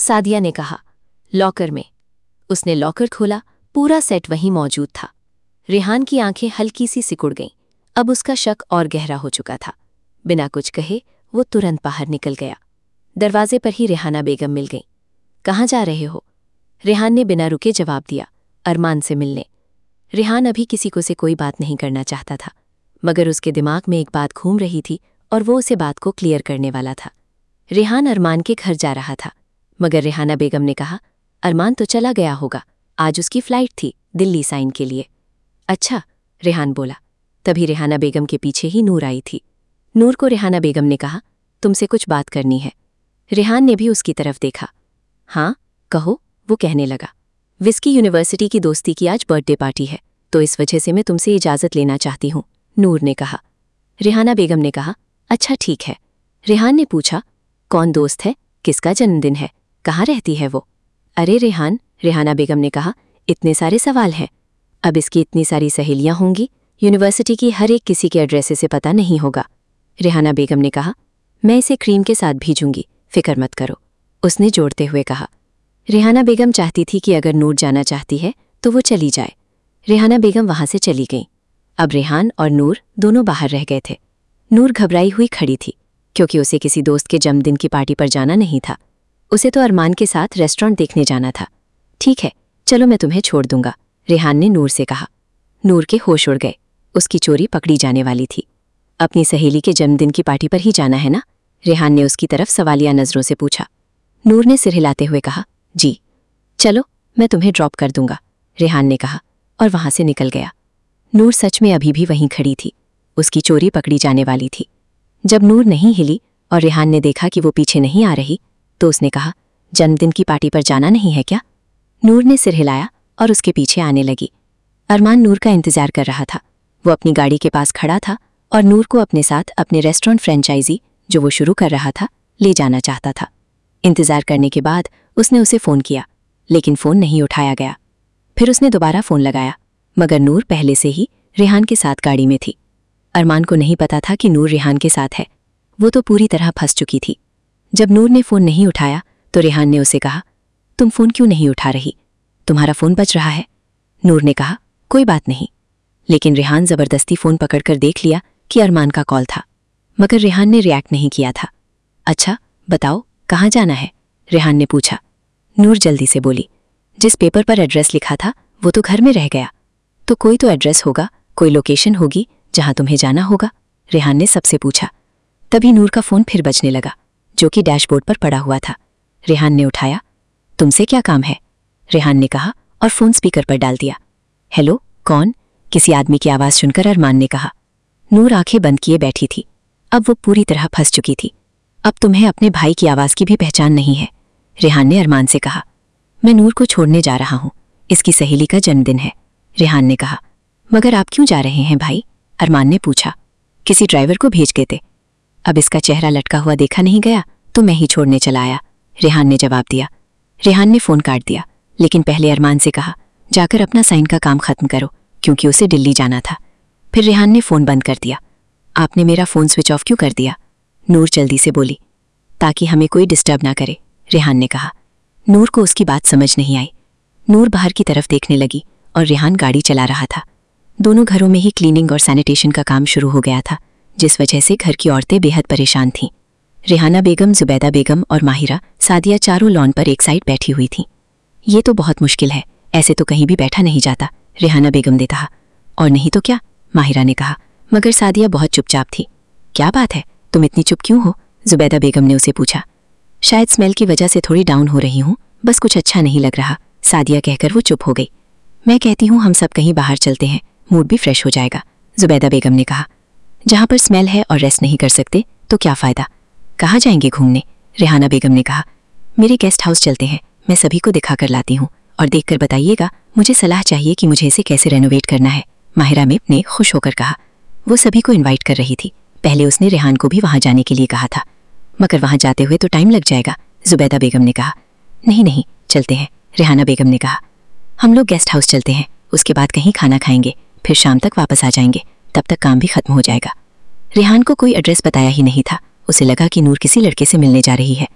सादिया ने कहा। लॉकर में। उसने लॉकर खोला, पूरा सेट वहीं मौजूद था। रेहान की आंखें हल्की सी सिकुड़ गईं। अब उसका शक और गहरा हो चुका था। बिना कुछ कहे वो तुरंत बाहर निकल गया। दरवाजे पर ही रेहाना बेगम मिल गईं। कहाँ जा रहे हो? रेहान ने बिना रुके जवाब दिया। अरमान से मिलने। रेहान अभी किसी को से कोई बात नहीं करना चाहता था, मगर उसके दिमाग में एक बात घूम रही थी और वो उसे बात को क्लियर करने वाला था। रेहान अरमान के घर जा रहा था, मगर रेहाना बेगम ने कहा, अरमान तो चला गया होगा, आज उसकी फ्लाइट थी दिल्ली साइन के लिए। अच्छा, रेहान बोला। तभी रेहाना बेगम के पीछे ही नूर आई थी। नूर को रेहाना बेगम ने कहा, तुमसे कुछ बात करनी है। रेहान ने भी उसकी तरफ देखा। हाँ कहो, वो कहने लगा। विस्की यूनिवर्सिटी की दोस्ती की आज बर्थडे पार्टी है, तो इस वजह से मैं तुमसे इजाज़त लेना चाहती हूँ, नूर ने कहा। रेहाना बेगम ने कहा, अच्छा ठीक है। रेहान ने पूछा, कौन दोस्त है, किसका जन्मदिन है, कहाँ रहती है वो? अरे रेहान, रेहाना बेगम ने कहा, इतने सारे सवाल हैं। अब इसकी इतनी सारी सहेलियां होंगी, यूनिवर्सिटी की हर एक किसी के एड्रेस से पता नहीं होगा। रेहाना बेगम ने कहा, मैं इसे क्रीम के साथ भेजूंगी, फिक्र मत करो, उसने जोड़ते हुए कहा। रेहाना बेगम चाहती थी कि अगर नूर जाना चाहती है तो वो चली जाए। रेहाना बेगम वहां से चली गईं। अब रेहान और नूर दोनों बाहर रह गए थे। नूर घबराई हुई खड़ी थी, क्योंकि उसे किसी दोस्त के जन्मदिन की पार्टी पर जाना नहीं था। उसे तो अरमान के साथ रेस्टोरेंट देखने जाना था। ठीक है, चलो मैं तुम्हें छोड़ दूंगा, रेहान ने नूर से कहा। नूर के होश उड़ गए। उसकी चोरी पकड़ी जाने वाली थी। अपनी सहेली के जन्मदिन की पार्टी पर ही जाना है ना? रेहान ने उसकी तरफ सवालिया नजरों से पूछा। नूर ने सिर हिलाते हुए कहा, जी। चलो, मैं तुम्हें ड्रॉप कर दूंगा, रेहान ने कहा और वहां से निकल गया। नूर सच में अभी भी वहीं खड़ी थी। उसकी चोरी पकड़ी जाने वाली थी। जब नूर नहीं हिली और रेहान ने देखा कि वो पीछे नहीं आ रही, तो उसने कहा, जन्मदिन की पार्टी पर जाना नहीं है क्या? नूर ने सिर हिलाया और उसके पीछे आने लगी। अरमान नूर का इंतजार कर रहा था। वो अपनी गाड़ी के पास खड़ा था और नूर को अपने साथ अपने रेस्टोरेंट फ्रेंचाइजी, जो वो शुरू कर रहा था, ले जाना चाहता था। इंतजार करने के बाद उसने उसे फ़ोन किया, लेकिन फ़ोन नहीं उठाया गया। फिर उसने दोबारा फ़ोन लगाया, मगर नूर पहले से ही रेहान के साथ गाड़ी में थी। अरमान को नहीं पता था कि नूर रेहान के साथ है। वो तो पूरी तरह फंस चुकी थी। जब नूर ने फ़ोन नहीं उठाया तो रेहान ने उसे कहा, तुम फ़ोन क्यों नहीं उठा रही? तुम्हारा फ़ोन बज रहा है। नूर ने कहा, कोई बात नहीं। लेकिन रेहान ज़बरदस्ती फ़ोन पकड़कर देख लिया कि अरमान का कॉल था, मगर रेहान ने रिएक्ट नहीं किया था। अच्छा बताओ, कहाँ जाना है? रेहान ने पूछा। नूर जल्दी से बोली, जिस पेपर पर एड्रेस लिखा था वो तो घर में रह गया। तो कोई तो एड्रेस होगा, कोई लोकेशन होगी जहां तुम्हें जाना होगा, रेहान ने सबसे पूछा। तभी नूर का फ़ोन फिर बजने लगा, जो कि डैशबोर्ड पर पड़ा हुआ था। रेहान ने उठाया। तुमसे क्या काम है? रेहान ने कहा और फ़ोन स्पीकर पर डाल दिया। हेलो, कौन? किसी आदमी की आवाज़ सुनकर अरमान ने कहा। नूर आंखें बंद किए बैठी थी। अब वो पूरी तरह फंस चुकी थी। अब तुम्हें अपने भाई की आवाज़ की भी पहचान नहीं है, रेहान ने अरमान से कहा। मैं नूर को छोड़ने जा रहा हूँ, इसकी सहेली का जन्मदिन है, रेहान ने कहा। मगर आप क्यों जा रहे हैं भाई? अरमान ने पूछा। किसी ड्राइवर को भेज देते। अब इसका चेहरा लटका हुआ देखा नहीं गया तो मैं ही छोड़ने चला आया, रेहान ने जवाब दिया। रेहान ने फ़ोन काट दिया, लेकिन पहले अरमान से कहा, जाकर अपना साइन का काम ख़त्म करो, क्योंकि उसे दिल्ली जाना था। फिर रेहान ने फ़ोन बंद कर दिया। आपने मेरा फ़ोन स्विच ऑफ क्यों कर दिया? नूर जल्दी से बोली। ताकि हमें कोई डिस्टर्ब ना करे, रेहान ने कहा। नूर को उसकी बात समझ नहीं आई। नूर बाहर की तरफ देखने लगी और रेहान गाड़ी चला रहा था। दोनों घरों में ही क्लीनिंग और सैनिटेशन का काम शुरू हो गया था, जिस वजह से घर की औरतें बेहद परेशान थीं। रेहाना बेगम, जुबैदा बेगम और माहिरा, सादिया चारों लॉन पर एक साइड बैठी हुई थीं। ये तो बहुत मुश्किल है, ऐसे तो कहीं भी बैठा नहीं जाता, रेहाना बेगम ने कहा। और नहीं तो क्या, माहिरा ने कहा। मगर सादिया बहुत चुपचाप थी। क्या बात है, तुम इतनी चुप क्यों हो? जुबैदा बेगम ने उसे पूछा। शायद स्मेल की वजह से थोड़ी डाउन हो रही हूँ, बस कुछ अच्छा नहीं लग रहा, सादिया कहकर वो चुप हो गई। मैं कहती हूँ हम सब कहीं बाहर चलते हैं, मूड भी फ्रेश हो जाएगा, जुबैदा बेगम ने कहा। जहाँ पर स्मेल है और रेस्ट नहीं कर सकते तो क्या फ़ायदा? कहाँ जाएंगे घूमने? रेहाना बेगम ने कहा। मेरे गेस्ट हाउस चलते हैं, मैं सभी को दिखा कर लाती हूँ और देख कर बताइएगा, मुझे सलाह चाहिए कि मुझे इसे कैसे रेनोवेट करना है, माहिरा ने खुश होकर कहा। वो सभी को इन्वाइट कर रही थी। पहले उसने रेहान को भी वहाँ जाने के लिए कहा था, मगर वहाँ जाते हुए तो टाइम लग जाएगा, जुबैदा बेगम ने कहा। नहीं नहीं, चलते हैं, रेहाना बेगम ने कहा। हम लोग गेस्ट हाउस चलते हैं, उसके बाद कहीं खाना खाएंगे, फिर शाम तक वापस आ जाएंगे, तब तक काम भी खत्म हो जाएगा। रेहान को कोई एड्रेस बताया ही नहीं था। उसे लगा कि नूर किसी लड़के से मिलने जा रही है।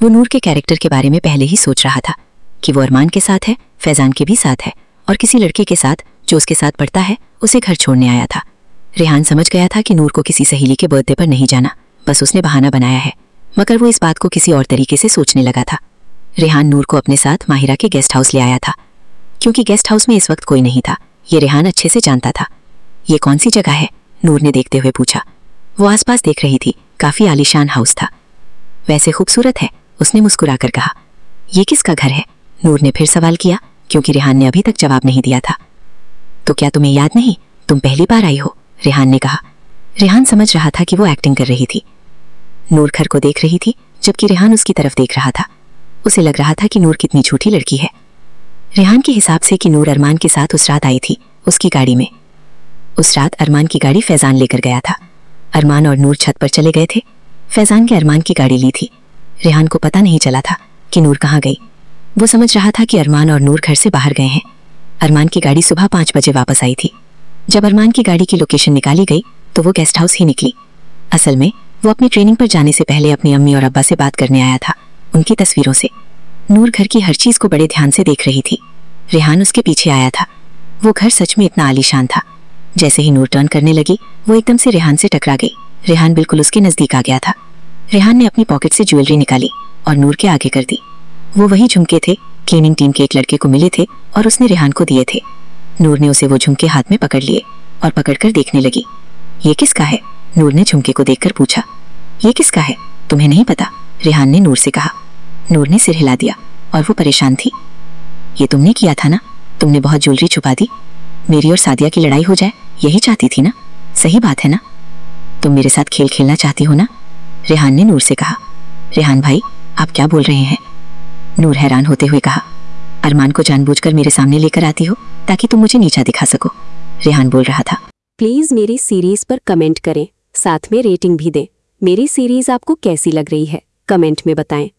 वो नूर के कैरेक्टर के बारे में पहले ही सोच रहा था कि वो अरमान के साथ है, फैजान के भी साथ है और किसी लड़के के साथ जो उसके साथ पढ़ता है उसे घर छोड़ने आया था। रेहान समझ गया था कि नूर को किसी सहेली के बर्थडे पर नहीं जाना, बस उसने बहाना बनाया है, मगर वो इस बात को किसी और तरीके से सोचने लगा था। रेहान नूर को अपने साथ माहिरा के गेस्ट हाउस ले आया था। क्योंकि गेस्ट हाउस में इस वक्त कोई नहीं था, ये रेहान अच्छे से जानता था। ये कौन सी जगह है? नूर ने देखते हुए पूछा। वो आसपास देख रही थी, काफी आलीशान हाउस था। वैसे खूबसूरत है, उसने मुस्कुराकर कहा। ये किसका घर है? नूर ने फिर सवाल किया, क्योंकि रेहान ने अभी तक जवाब नहीं दिया था। तो क्या तुम्हें याद नहीं, तुम पहली बार आई हो? रेहान ने कहा। रेहान समझ रहा था कि वो एक्टिंग कर रही थी। नूर घर को देख रही थी, जबकि रेहान उसकी तरफ देख रहा था। उसे लग रहा था कि नूर कितनी झूठी लड़की है। रेहान के हिसाब से कि नूर अरमान के साथ उस रात आई थी, उसकी गाड़ी में। उस रात अरमान की गाड़ी फैजान लेकर गया था। अरमान और नूर छत पर चले गए थे। फैजान के अरमान की गाड़ी ली थी। रेहान को पता नहीं चला था कि नूर कहाँ गई। वो समझ रहा था कि अरमान और नूर घर से बाहर गए हैं। अरमान की गाड़ी सुबह 5 बजे वापस आई थी। जब अरमान की गाड़ी की लोकेशन निकाली गई तो वो गेस्ट हाउस ही निकली। असल में वो अपनी ट्रेनिंग पर जाने से पहले अपनी अम्मी और अब्बा से बात करने आया था, उनकी तस्वीरों से। नूर घर की हर चीज को बड़े ध्यान से देख रही थी। रेहान उसके पीछे आया था। वो घर सच में इतना आलीशान था। जैसे ही नूर टर्न करने लगी, वो एकदम से रेहान से टकरा गई। रेहान बिल्कुल उसके नजदीक आ गया था। रेहान ने अपनी पॉकेट से ज्वेलरी निकाली और नूर के आगे कर दी। वो वही झुमके थे, क्लीनिंग टीम के एक लड़के को मिले थे और उसने रेहान को दिए थे। नूर ने उसे वो झुमके हाथ में पकड़ लिए और पकड़कर देखने लगी। ये किसका है? नूर ने झुमके को देखकर पूछा। ये किसका है, तुम्हें नहीं पता? रेहान ने नूर से कहा। नूर ने सिर हिला दिया और वो परेशान थी। ये तुमने किया था ना? तुमने बहुत ज्वेलरी छुपा दी। मेरी और सादिया की लड़ाई हो जाए, यही चाहती थी ना? सही बात है ना? तुम मेरे साथ खेल खेलना चाहती हो ना? रेहान ने नूर से कहा। रेहान भाई, आप क्या बोल रहे हैं? नूर हैरान होते हुए कहा। अरमान को जानबूझकर मेरे सामने लेकर आती हो ताकि तुम मुझे नीचा दिखा सको, रेहान बोल रहा था। प्लीज मेरी सीरीज पर कमेंट करें, साथ में रेटिंग भी दें। मेरी सीरीज आपको कैसी लग रही है, कमेंट में बताएं।